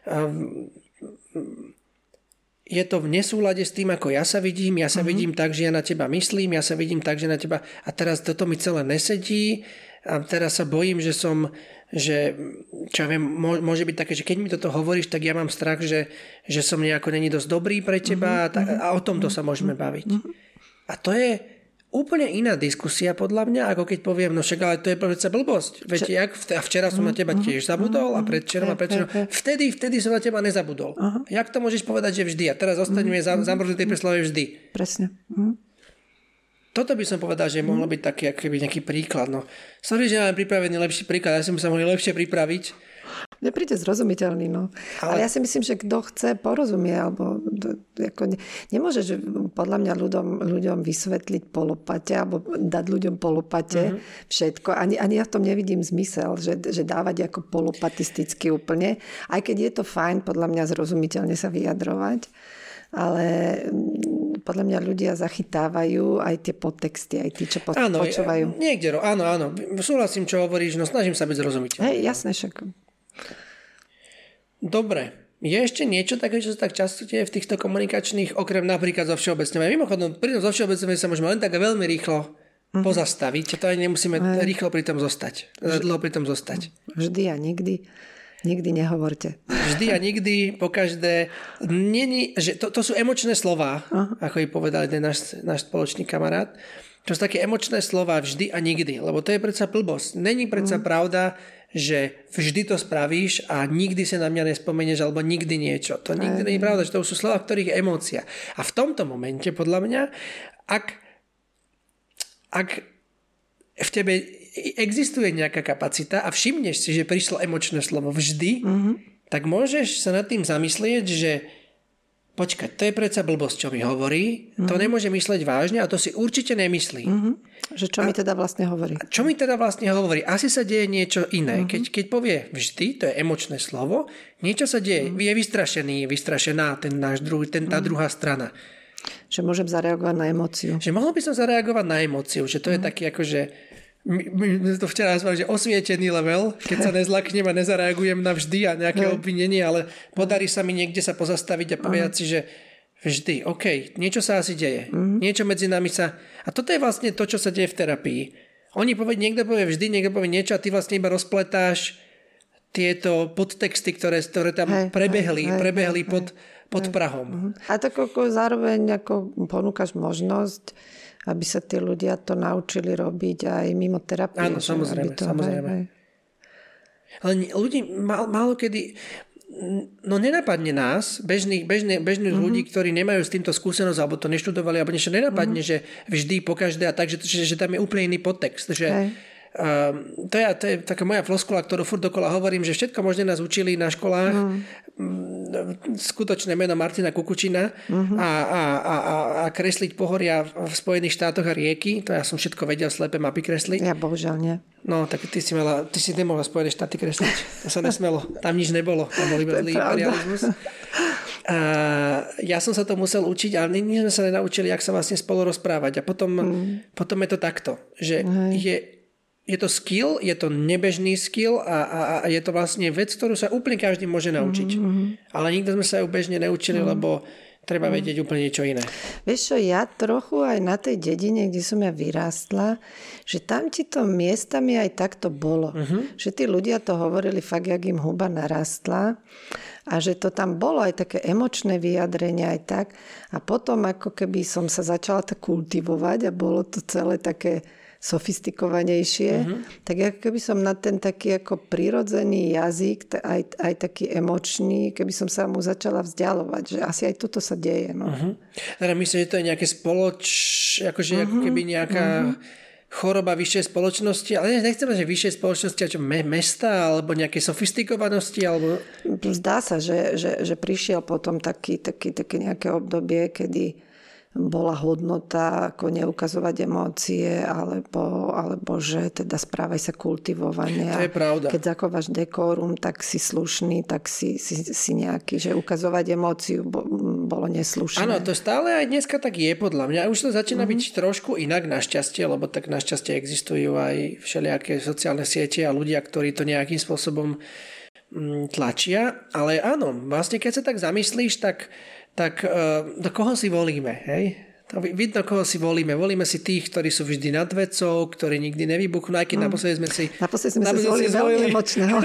Je to v nesúlade s tým, ako ja sa vidím. Ja sa uh-huh. vidím tak, že ja na teba myslím. Ja sa vidím tak, že na teba... A teraz toto mi celé nesedí. A teraz sa bojím, že som... Že, čo ja viem, môže byť také, že keď mi toto hovoríš, tak ja mám strach, že, že som nejako není dosť dobrý pre teba. Uh-huh. A, a o tomto sa môžeme baviť. Uh-huh. A to je... úplne iná diskusia podľa mňa, ako keď poviem, no však, ale to je predsa blbosť. Veď jak včera som na teba tiež zabudol a predvčerom a predvčerom. Vtedy, vtedy som na teba nezabudol. Aha. Jak to môžeš povedať, že vždy? A teraz ostaňme mm. zamrznutý pri slove vždy. Presne. Mm. Toto by som povedal, že mm. mohlo byť taký, aký nejaký príklad. No. Sorry, že mám pripravený lepší príklad. Ja som sa mohli lepšie pripraviť. Mne príde zrozumiteľný, no. Ale... Ale ja si myslím, že kto chce, porozumie, alebo ako ne, nemôže že podľa mňa ľuďom, ľuďom vysvetliť polopate, alebo dať ľuďom polopate uh-huh. všetko. Ani, ani ja v tom nevidím zmysel, že, že dávať ako polopatisticky úplne. Aj keď je to fajn, podľa mňa zrozumiteľne sa vyjadrovať. Ale podľa mňa ľudia zachytávajú aj tie podtexty, aj tí, čo po, áno, počúvajú. Niekde, áno, áno. Súhlasím, čo hovoríš, no snažím sa byť zrozumiteľný. Hej, jasné, však. Dobre. Je ešte niečo také, čo sa tak často deje v týchto komunikačných, okrem napríklad zo všeobecňovania? Mimochodom, pri tom zo všeobecňovania sa môžeme len tak veľmi rýchlo uh-huh. pozastaviť. To aj nemusíme uh-huh. rýchlo pri tom zostať. Dlho pri tom zostať. Vždy a nikdy. Nikdy nehovorte. Vždy a nikdy, pokaždé. Není, že to, to sú emočné slová, uh-huh. ako jej povedal ten náš, náš spoločný kamarát. To sú také emočné slová vždy a nikdy. Lebo to je predsa blbosť. Není predsa uh-huh. pravda, že vždy to spravíš a nikdy sa na mňa nespomenieš alebo nikdy niečo. To nikdy nie je pravda, že to sú slova, v ktorých je emócia. A v tomto momente, podľa mňa, ak, ak v tebe existuje nejaká kapacita a všimneš si, že prišlo emočné slovo vždy, mm-hmm. tak môžeš sa nad tým zamyslieť, že počkať, to je predsa blbosť, čo mi hovorí, mm-hmm. to nemôže mysleť vážne a to si určite nemyslí. Mm-hmm. Že čo a, mi teda vlastne hovorí? Čo mi teda vlastne hovorí? Asi sa deje niečo iné. Mm-hmm. Keď, keď povie vždy, to je emočné slovo, niečo sa deje. Mm-hmm. Je vystrašený, je vystrašená ten náš druhý, ten, tá mm-hmm. druhá strana. Že môžem zareagovať na emóciu. Že mohol by som zareagovať na emóciu, že to mm-hmm. je taký akože my, my sme to včera nazvali, že osvietený level, keď sa nezlaknem a nezareagujem na vždy a nejaké no. obvinenie, ale podarí sa mi niekde sa pozastaviť a povedať uh-huh. si, že vždy, OK, niečo sa asi deje. Uh-huh. Niečo medzi nami sa... A toto je vlastne to, čo sa deje v terapii. Oni povie, niekto povie vždy, niekto povie niečo a ty vlastne iba rozpletáš tieto podtexty, ktoré, ktoré tam hej, prebehli, hej, prebehli hej, pod, hej, pod prahom. Uh-huh. A tak ako zároveň ako ponúkaš možnosť, aby sa tí ľudia to naučili robiť aj mimo terapie. Áno, samozrejme. To, samozrejme. Hej, hej. Ale ľudí málo, málo kedy... No nenapadne nás, bežných, bežných, bežných mm-hmm. ľudí, ktorí nemajú s týmto skúsenosť, alebo to neštudovali, alebo niečo nenapadne, mm-hmm. že vždy, pokaždé a tak, že, že, že tam je úplne iný podtext. Že, uh, to, je, to je taká moja floskula, ktorú furt dokola hovorím, že všetko možné nás učili na školách. Mm. Skutočné meno Martina Kukučina mm-hmm. a, a, a, a kresliť pohoria v Spojených štátoch a rieky. To ja som všetko vedel, slepé mapy kresliť. Ja bohužiaľ nie. No, tak ty si, mala, ty si nemohla Spojené štáty kresliť. To sa nesmelo. Tam nič nebolo. Tam bol iba zlý imperializmus. A ja som sa to musel učiť, ale my sme sa nenaučili, jak sa vlastne spolu rozprávať. A potom, mm. potom je to takto, že je, je to skill, je to nebežný skill a, a, a je to vlastne vec, ktorú sa úplne každý môže naučiť. Mm. Ale nikto sme sa ju bežne neučili, mm. lebo treba vedieť úplne niečo iné. Vieš čo, ja trochu aj na tej dedine, kde som ja vyrástla, že tam ti to miestami aj takto bolo. Uh-huh. Že tí ľudia to hovorili fakt, jak im huba narastla. A že to tam bolo aj také emočné vyjadrenie aj tak. A potom ako keby som sa začala tak kultivovať a bolo to celé také sofistikovanejšie, mm-hmm. tak ako keby som na ten taký ako prirodzený jazyk, aj, aj taký emočný, keby som sa mu začala vzdialovať, že asi aj toto sa deje. No. Mm-hmm. Teda myslím, že to je nejaké spoloč, akože mm-hmm. ako keby nejaká mm-hmm. choroba vyššej spoločnosti, ale nechcem, že vyššej spoločnosti, a čo me, mesta, alebo nejaké sofistikovanosti, alebo... Zdá sa, že, že, že prišiel potom taký, taký, také nejaké obdobie, kedy bola hodnota ako neukazovať emócie, alebo, alebo že teda správaj sa kultivovane. To je pravda. Keď zachováš dekórum, tak si slušný, tak si, si, si nejaký, že ukazovať emóciu bolo neslušné. Áno, to stále aj dneska tak je podľa mňa. Už to začína mm-hmm. byť trošku inak našťastie, lebo tak našťastie existujú aj všelijaké sociálne siete a ľudia, ktorí to nejakým spôsobom tlačia. Ale áno, vlastne keď sa tak zamyslíš, tak tak uh, do koho si volíme, hej? To vidno, koho si volíme. Volíme si tých, ktorí sú vždy nad vecou, ktorí nikdy nevybuchnú, aj keď mm. naposledy sme si... Naposledy sme si zvolili veľmi emočného.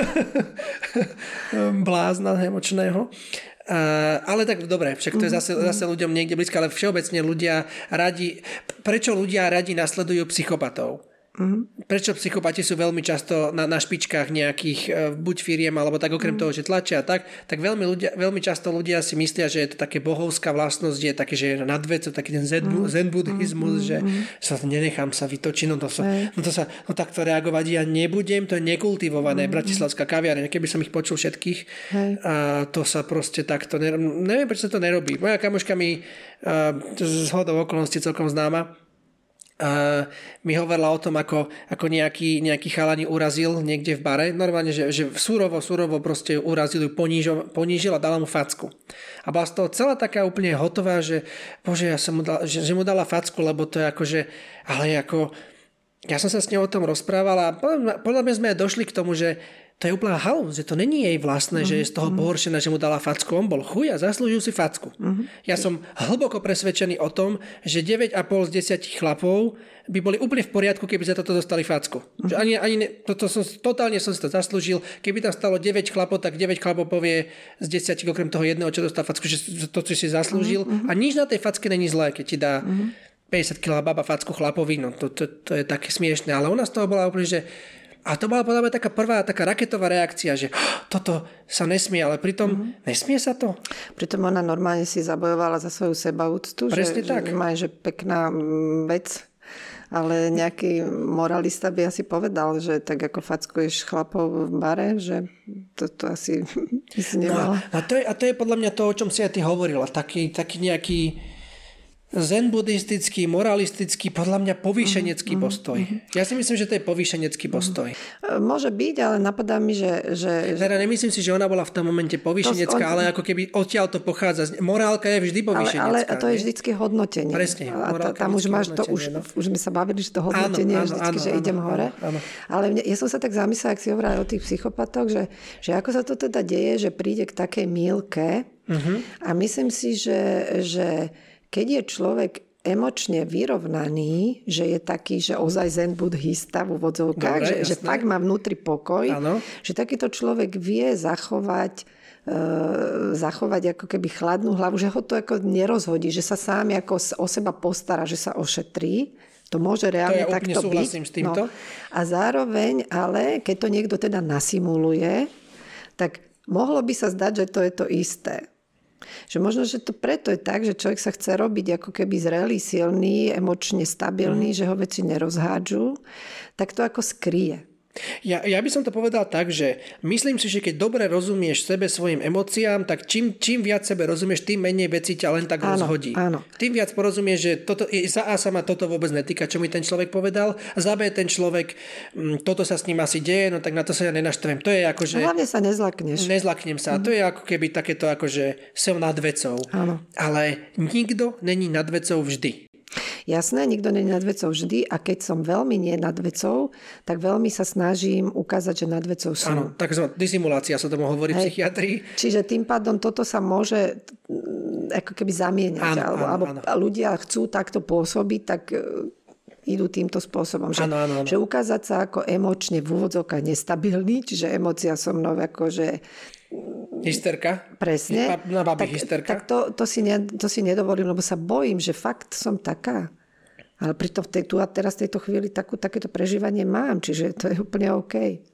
Blázna emočného. Uh, ale tak dobre, však to je zase, zase ľuďom niekde blízko, ale všeobecne ľudia radi... Prečo ľudia radi nasledujú psychopatov? Mm-hmm. Prečo psychopati sú veľmi často na, na špičkách nejakých buď firiem, alebo tak okrem mm-hmm. toho, že tlačia tak, tak veľmi, ľudia, veľmi často ľudia si myslia, že je to také bohovská vlastnosť, je také, že je nad vecou, taký ten zen, mm-hmm. zen buddhizmus, mm-hmm. že sa nenechám sa vytočiť, no to sa, no to sa no takto reagovať ja nebudem, to je nekultivované, mm-hmm. bratislavská kaviareň, keby som ich počul všetkých, a to sa proste takto, neviem, prečo sa to nerobí. Moja kamoška mi z hodou okolností celkom známa, Uh, mi hovorila o tom, ako, ako nejaký, nejaký chalani urazil niekde v bare. Normálne, že, že surovo, surovo proste urazil ju, ponížil, ponížil a dala mu facku. A bola z toho celá taká úplne hotová, že bože, ja som mu dala, že, že mu dala facku, lebo to je ako, že ale ako ja som sa s ňou o tom rozprávala a podľa, podľa mňa sme došli k tomu, že to je úplná halus, že to není jej vlastné, uh-huh. že je z toho pohoršená, že mu dala facku. On bol chuj a zaslúžil si facku. Uh-huh. Ja som hlboko presvedčený o tom, že deväť a pol z desať chlapov by boli úplne v poriadku, keby za toto dostali facku. Uh-huh. Ani, ani ne, toto som, totálne som si to zaslúžil. Keby tam stalo deväť chlapov, tak deväť chlapov povie z desať okrem toho jedného, čo dostal facku, že to, čo si zaslúžil. Uh-huh. A nič na tej facke není zlé, keď ti dá uh-huh. päťdesiat kilogramov baba facku chlapovi. No to, to, to je také smiešné. Ale ona z toho bola úplne, že a to bola podľa mňa taká prvá taká raketová reakcia, že oh, toto sa nesmie, ale pritom mm-hmm. nesmie sa to. Pritom ona normálne si zabojovala za svoju sebaúctu, že, tak. že má že pekná vec, ale nejaký moralista by asi povedal, že tak ako fackuješ chlapov v bare, že to, to asi si nemala. No, a, to je, a to je podľa mňa to, o čom si aj ty hovorila, taký, taký nejaký zen buddhistický, moralistický, podľa mňa povýšenecký mm, postoj. Mm, ja si myslím, že to je povýšenecký postoj. Môže byť, ale napadá mi, že... že... Teda nemyslím si, že ona bola v tom momente povýšenecká, on... ale ako keby odtiaľ to pochádza. Morálka je vždy povýšenecká. Ale, ale to je vždycky hodnotenie. Presne. A ta, tam už máš to, už, no? už sme sa bavili, že to hodnotenie áno, áno, je vždycky, áno, že áno, idem áno, hore. Áno. Ale mne, ja som sa tak zamyslela, ak si hovorila o tých psychopatoch, že, že ako sa to teda deje, že príde k takej mílke uh-huh. a myslím si, že, že keď je človek emočne vyrovnaný, že je taký, že ozaj zen buddhista v úvodzovkách, že, že fakt má vnútri pokoj, ano. Že takýto človek vie zachovať uh, zachovať ako keby chladnú hlavu, že ho to ako nerozhodí, že sa sám ako o seba postará, že sa ošetrí. To môže reálne to ja takto byť. S týmto. No. A zároveň, ale keď to niekto teda nasimuluje, tak mohlo by sa zdať, že to je to isté. Že možno, že to preto je tak, že človek sa chce robiť ako keby zrelý, silný, emočne stabilný, mm. že ho veci nerozhádžu, tak to ako skrie. Ja, ja by som to povedal tak, že myslím si, že keď dobre rozumieš sebe, svojim emóciám, tak čím, čím viac sebe rozumieš, tým menej vecí ťa len tak áno, rozhodí. Áno. Tým viac porozumieš, že toto, za A sa ma toto vôbec netýka, čo mi ten človek povedal, za B ten človek, toto sa s ním asi deje, no tak na to sa ja nenaštvem. To je ako, že... Hlavne sa nezlakneš. Nezlaknem sa. Mm. To je ako keby takéto, ako, že som nad vecou. Áno. Ale nikto není nad vecou vždy. Jasné, nikto nie je nad vecou vždy a keď som veľmi nie nad vecou, tak veľmi sa snažím ukázať, že nad vecou som. Áno, takzvaná disimulácia sa tomu hovorí v psychiatrii. Čiže tým pádom toto sa môže ako keby zamieňať. Áno, alebo áno, alebo áno. ľudia chcú takto pôsobiť, tak idú týmto spôsobom. Že, áno, áno, áno. že ukázať sa ako emočne v úvodzovkách nestabilný, čiže emócia so mnou akože hysterka. Presne. Na babi tak, hysterka. Tak to, to, si ne, to si nedovolím, lebo sa bojím, že fakt som taká. Ale pritom v tej, tu a teraz v tejto chvíli takú, takéto prežívanie mám, čiže to je úplne OK.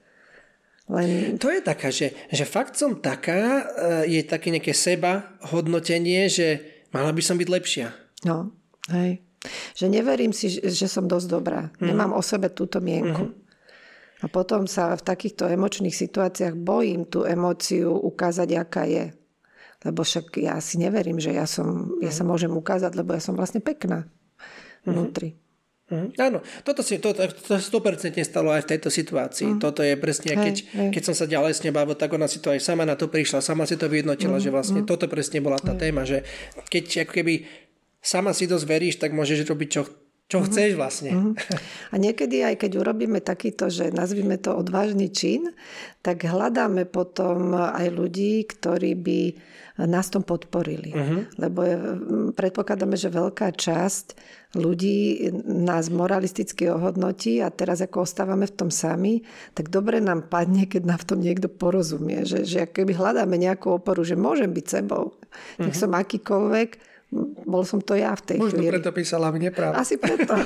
Len... To je taká, že, že fakt som taká, je také nejaké seba hodnotenie, že mala by som byť lepšia. No, hej. Že neverím si, že som dosť dobrá. Mm. Nemám o sebe túto mienku. Mm-hmm. A potom sa v takýchto emočných situáciách bojím tú emóciu ukázať, aká je. Lebo však ja si neverím, že ja, som, ja sa môžem ukázať, lebo ja som vlastne pekná vnútri. Mm-hmm. Áno, toto si to, to sto percent stalo aj v tejto situácii. Mm. Toto je presne, hej, keď, hej. keď som sa ďalej s nebavil, tak ona si to aj sama na to prišla, sama si to vyhodnotila, mm. že vlastne mm. toto presne bola tá hej. téma, že keď ako keby sama si dosť veríš, tak môžeš robiť čo Čo uh-huh. chceš vlastne. Uh-huh. A niekedy aj keď urobíme takýto, že nazvime to odvážny čin, tak hľadáme potom aj ľudí, ktorí by nás tom podporili. Uh-huh. Lebo je, predpokladáme, že veľká časť ľudí nás moralisticky ohodnotí a teraz ako ostávame v tom sami, tak dobre nám padne, keď nám v tom niekto porozumie. Že, že keby hľadáme nejakú oporu, že môžem byť sebou, uh-huh. nech som akýkoľvek, bol som to ja v tej Možno chvíli. Možno preto písala mne práve. Asi preto.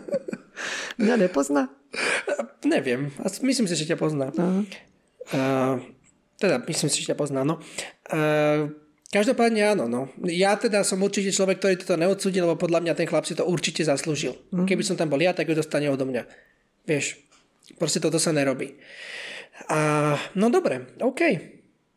Mňa nepozná? Neviem. Myslím si, že ťa pozná. Uh-huh. Uh, teda myslím si, že ťa pozná. No. Uh, každopádne áno. No. Ja teda som určite človek, ktorý toto neodsúdil, lebo podľa mňa ten chlap si to určite zaslúžil. Uh-huh. Keby som tam bol ja, tak ju dostane odo mňa. Vieš, proste toto sa nerobí. Uh, no dobre, OK.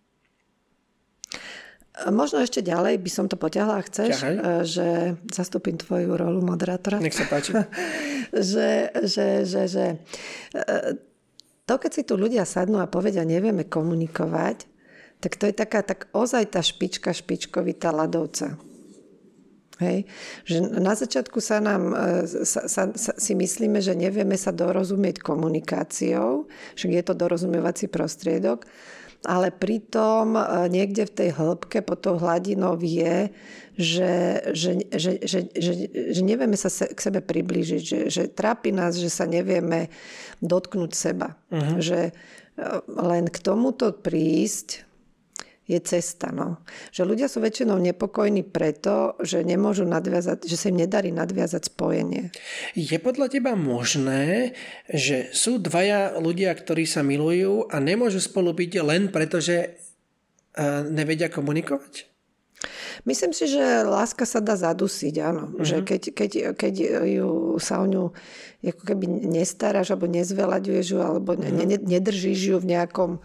Možno ešte ďalej by som to potiahla, ak chceš, Ťahaj. že zastúpim tvoju rolu moderátora. Nech sa páči. že, že, že, že to, keď si tu ľudia sadnú a povedia, nevieme komunikovať, tak to je taká tak ozaj tá špička špičkovitá ľadovca. Hej? Že na začiatku sa nám sa, sa, sa, si myslíme, že nevieme sa dorozumieť komunikáciou, však je to dorozumievací prostriedok, ale pritom niekde v tej hĺbke pod tou hladinou je, že, že, že, že, že, že nevieme sa k sebe priblížiť, že, že trápi nás, že sa nevieme dotknúť seba. Uh-huh. Že len k tomuto prísť je cesta. No. Že ľudia sú väčšinou nepokojní preto, že nemôžu nadviazať, že sa im nedarí nadviazať spojenie. Je podľa teba možné, že sú dvaja ľudia, ktorí sa milujú a nemôžu spolu byť len preto, že nevedia komunikovať? Myslím si, že láska sa dá zadusiť, áno. Uh-huh. Že keď, keď, keď ju, sa o ňu ako keby nestaráš, alebo nezveľaďuješ ju, alebo uh-huh. ne, nedržíš ju v nejakom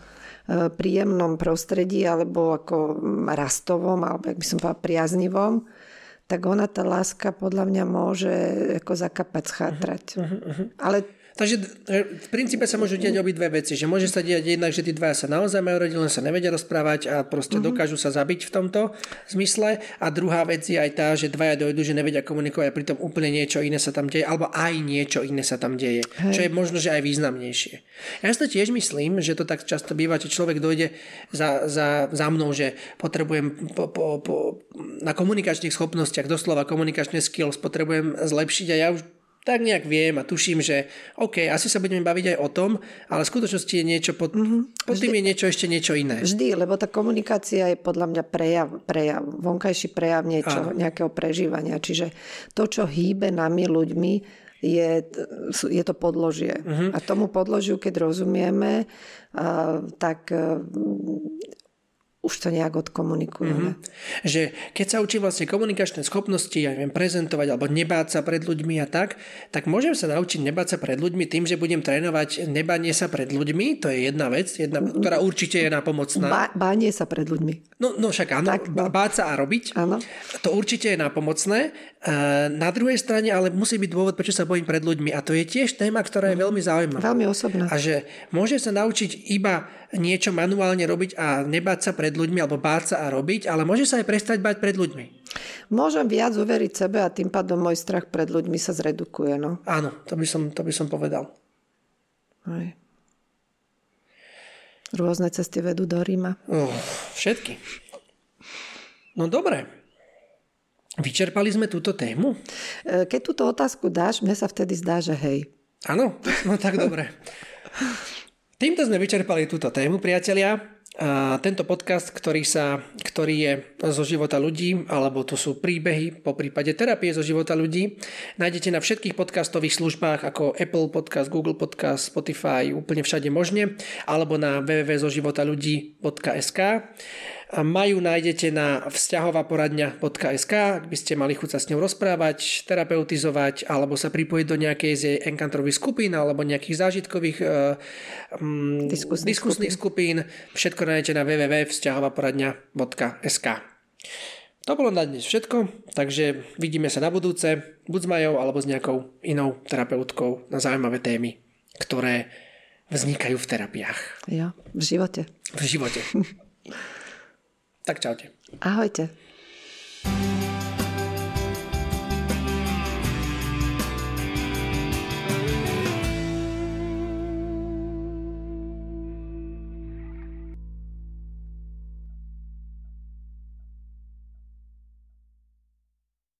príjemnom prostredí alebo ako rastovom, alebo jak by som povedala priaznivom, tak ona tá láska podľa mňa môže ako zakapať, schátrať. Uh-huh, uh-huh. Ale Takže v princípe sa môžu diať obidve veci, že môže sa diať jednak, že tí dvaja sa naozaj majú radi, len sa nevedia rozprávať a proste mm-hmm. dokážu sa zabiť v tomto zmysle. A druhá vec je aj tá, že dvaja dojdu, že nevedia komunikovať a pritom úplne niečo iné sa tam deje, alebo aj niečo iné sa tam deje, hej. Čo je možno, že aj významnejšie. Ja si to tiež myslím, že to tak často býva, že človek dojde za, za, za mnou, že potrebujem po, po, po, na komunikačných schopnostiach, doslova komunikačné skills potrebujem zlepšiť a ja už tak nejak viem a tuším, že OK, asi sa budeme baviť aj o tom, ale v skutočnosti je niečo pod, mm-hmm. pod tým je niečo ešte niečo iné. Vždy, lebo tá komunikácia je podľa mňa prejav, prejav vonkajší prejav niečo, nejakého prežívania. Čiže to, čo hýbe nami ľuďmi, je, je to podložie. Mm-hmm. A tomu podložiu, keď rozumieme, uh, tak uh, už to nejak odkomunikujeme. Mm-hmm. Že keď sa učím vlastne komunikačné schopnosti, ja neviem, prezentovať alebo nebáť sa pred ľuďmi a tak, tak môžem sa naučiť nebáť sa pred ľuďmi tým, že budem trénovať nebanie sa pred ľuďmi. To je jedna vec, jedna, ktorá určite je nápomocná. Ba- bánie sa pred ľuďmi. No, no však áno, tak, no. Báť sa a robiť. Áno. To určite je nápomocné. Na druhej strane ale musí byť dôvod, prečo sa bojím pred ľuďmi. A to je tiež téma, ktorá je veľmi zaujímavá. Veľmi osobná. A že môžem sa naučiť iba niečo manuálne robiť a nebáť sa pred ľuďmi alebo báť sa a robiť, ale môže sa aj prestať báť pred ľuďmi. Môžem viac uveriť sebe a tým pádom môj strach pred ľuďmi sa zredukuje. No? Áno, to by som, to by som povedal. Aj. Rôzne cesty vedú do Ríma. Uh, všetky. No dobre. Vyčerpali sme túto tému? Keď túto otázku dáš, mne sa vtedy zdá, že hej. Áno, no tak dobre. Týmto sme vyčerpali túto tému, priatelia. A tento podcast, ktorý, sa, ktorý je zo života ľudí, alebo to sú príbehy, po prípade terapie zo života ľudí, nájdete na všetkých podcastových službách ako Apple Podcast, Google Podcast, Spotify, úplne všade možne, alebo na w w w bodka zo života ľudí bodka es ká. Majú nájdete na vzťahová poradňa bodka es ká, ak by ste mali chuť sa s ňou rozprávať, terapeutizovať alebo sa pripojiť do nejakej z jej enkantrových skupín alebo nejakých zážitkových um, diskusných, diskusných skupín. skupín. Všetko nájdete na w w w bodka vzťahová poradňa bodka es ká. To bolo na dnes všetko, takže vidíme sa na budúce, buď s Majou alebo s nejakou inou terapeutkou na zaujímavé témy, ktoré vznikajú v terapiách. Jo, v živote. V živote. Tak čaute. Ahojte.